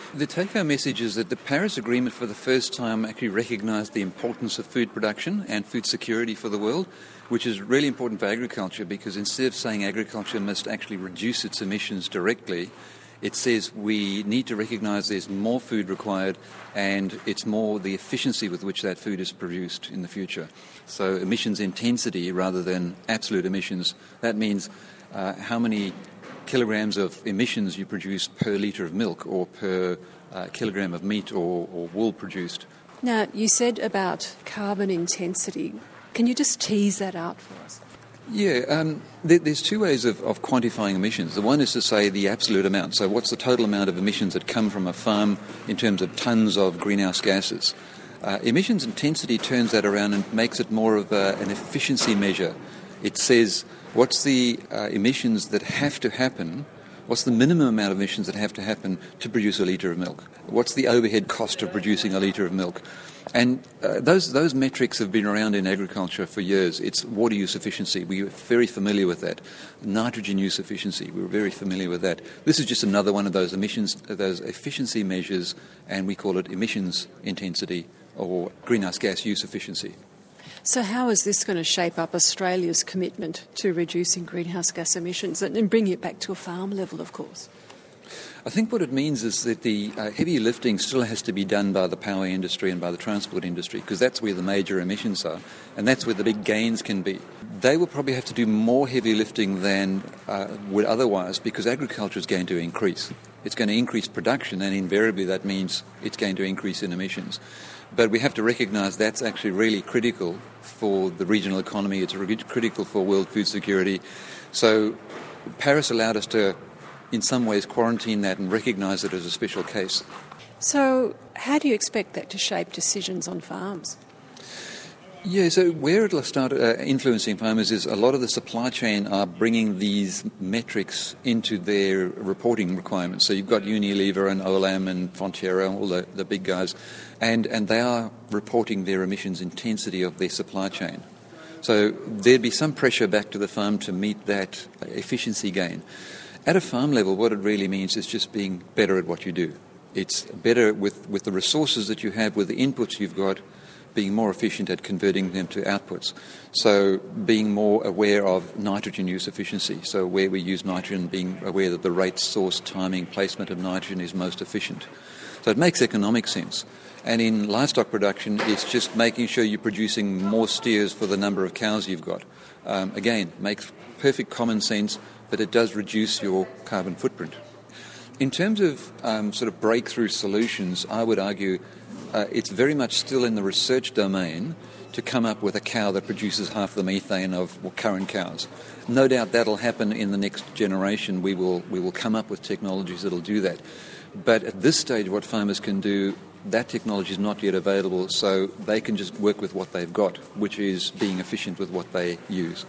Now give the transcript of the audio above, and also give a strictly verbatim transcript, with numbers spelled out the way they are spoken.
The take-home message is that the Paris Agreement for the first time actually recognised the importance of food production and food security for the world, which is really important for agriculture because instead of saying agriculture must actually reduce its emissions directly, it says we need to recognise there's more food required and it's more the efficiency with which that food is produced in the future. So emissions intensity rather than absolute emissions, that means uh, how many kilograms of emissions you produce per litre of milk or per uh, kilogram of meat or, or wool produced. Now, you said about carbon intensity. Can you just tease that out for us? Yeah, um, there, there's two ways of, of quantifying emissions. The one is to say the absolute amount. So what's the total amount of emissions that come from a farm in terms of tonnes of greenhouse gases? Uh, emissions intensity turns that around and makes it more of a, an efficiency measure. It says what's the uh, emissions that have to happen, what's the minimum amount of emissions that have to happen to produce a litre of milk? What's the overhead cost of producing a litre of milk? And uh, those those metrics have been around in agriculture for years. It's water use efficiency. We were very familiar with that. Nitrogen use efficiency. We were very familiar with that. This is just another one of those emissions, those efficiency measures, and we call it emissions intensity or greenhouse gas use efficiency. So how is this going to shape up Australia's commitment to reducing greenhouse gas emissions and bringing it back to a farm level, of course? I think what it means is that the uh, heavy lifting still has to be done by the power industry and by the transport industry because that's where the major emissions are and that's where the big gains can be. They will probably have to do more heavy lifting than uh, would otherwise because agriculture is going to increase. It's going to increase production and invariably that means it's going to increase in emissions. But we have to recognise that's actually really critical for the regional economy. It's really critical for world food security. So Paris allowed us to in some ways quarantine that and recognise it as a special case. So how do you expect that to shape decisions on farms? Yeah, so where it'll start uh, influencing farmers is a lot of the supply chain are bringing these metrics into their reporting requirements. So you've got Unilever and Olam and Fonterra, all the, the big guys, and, and they are reporting their emissions intensity of their supply chain. So there'd be some pressure back to the farm to meet that efficiency gain. At a farm level, what it really means is just being better at what you do. It's better with, with the resources that you have, with the inputs you've got, being more efficient at converting them to outputs. So being more aware of nitrogen use efficiency. So where we use nitrogen, being aware that the rate, source, timing, placement of nitrogen is most efficient. So it makes economic sense. And in livestock production, it's just making sure you're producing more steers for the number of cows you've got. Um, again, makes perfect common sense, but it does reduce your carbon footprint. In terms of um, sort of breakthrough solutions, I would argue uh, it's very much still in the research domain to come up with a cow that produces half the methane of well, current cows. No doubt that'll happen in the next generation. We will we will come up with technologies that'll do that. But at this stage, what farmers can do, that technology is not yet available, so they can just work with what they've got, which is being efficient with what they use.